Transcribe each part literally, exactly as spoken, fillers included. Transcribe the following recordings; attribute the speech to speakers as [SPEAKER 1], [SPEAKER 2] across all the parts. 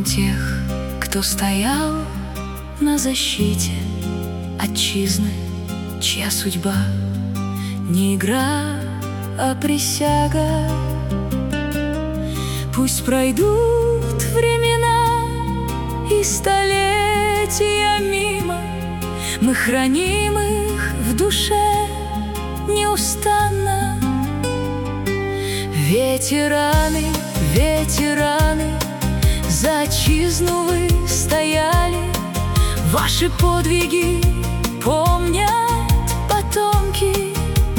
[SPEAKER 1] тех, кто стоял на защите отчизны, чья судьба не игра, а присяга. Пусть пройдут времена и столетия мимо, мы храним их в душе неустанно. Ветераны, ветераны, за отчизну вы стояли, ваши подвиги помнят потомки.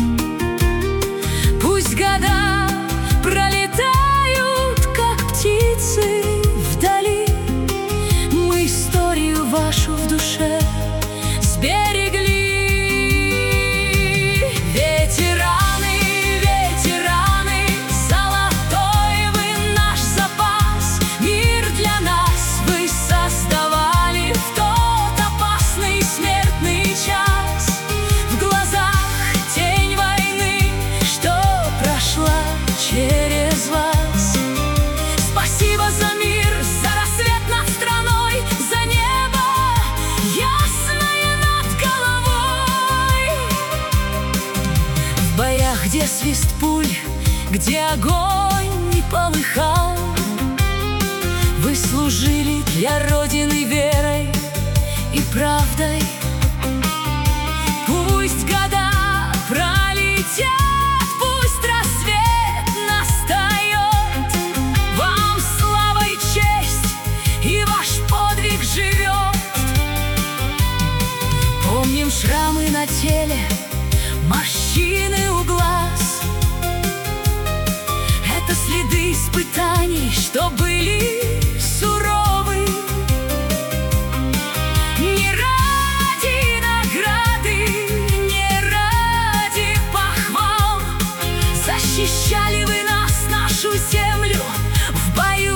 [SPEAKER 1] Пусть года пролетают, как птицы вдали, мы историю вашу в душе сберегли. Ветераны, ветераны, золотой вы наш запас, мир для нас вы создавали в тот опасный смертный час. В глазах тень войны, что прошла через вас. Спасибо за мир, за рассвет над страной, за небо ясное над головой. В боях, где свист пуль, где огонь не полыхал, вы служили для Родины верой и правдой. Пусть года пролетят, пусть рассвет настает, вам слава и честь, и ваш подвиг живет. Помним шрамы на теле, морщины у глаз, это следы испытаний, что были суровы. Не ради награды, не ради похвал, защищали вы нас, нашу землю в бою.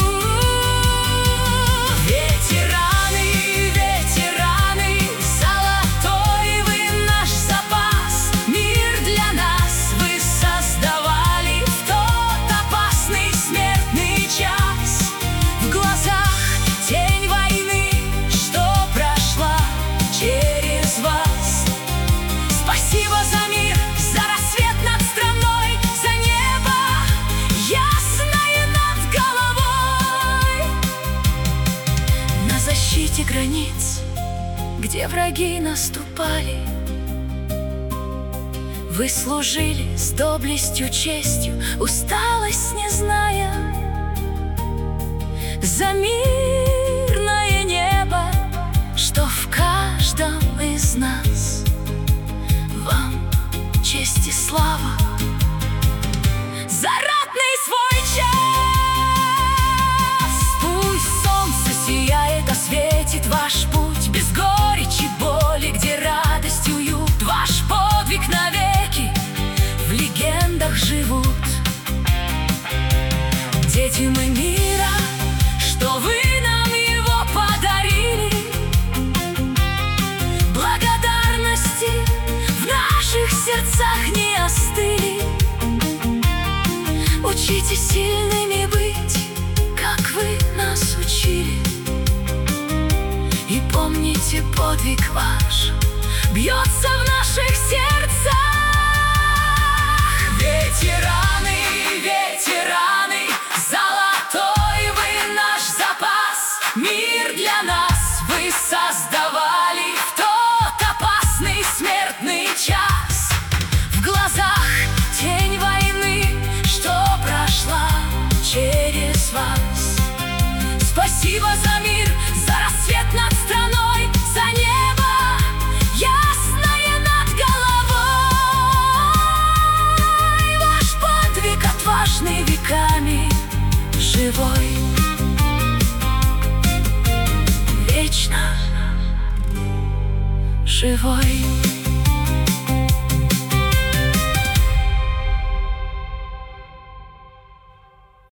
[SPEAKER 1] Ветераны, ветераны, золотой вы наш запас, мир для нас вы создавали в тот опасный смертный час. В глазах тень войны, что прошла через вас. Спасибо за мир, за рассвет над страной, за небо ясное над головой. На защите границ, где враги наступали, вы служили с доблестью, честью, усталость не зная. За мирное небо, что в каждом из нас. Вам честь и слава за ратный свой час. Пусть солнце сияет, осветит ваш путь, без горечи, боли, где радость, уют. Ваш подвиг навеки в легендах живут. Дети мы мира, что вы нам его подарили, благодарности в наших сердцах не остыли. Учитесь сильными быть, как вы нас учили, и помните, подвиг ваш бьется в наших сердцах. Ветераны, ветераны, золотой вы наш запас, мир для нас вы создавали в тот опасный смертный час. В глазах тень войны, что прошла через вас. Спасибо за мир, за рассвет над страной, за небо ясное над головой. Ваш подвиг отважный, веками живой, вечно живой.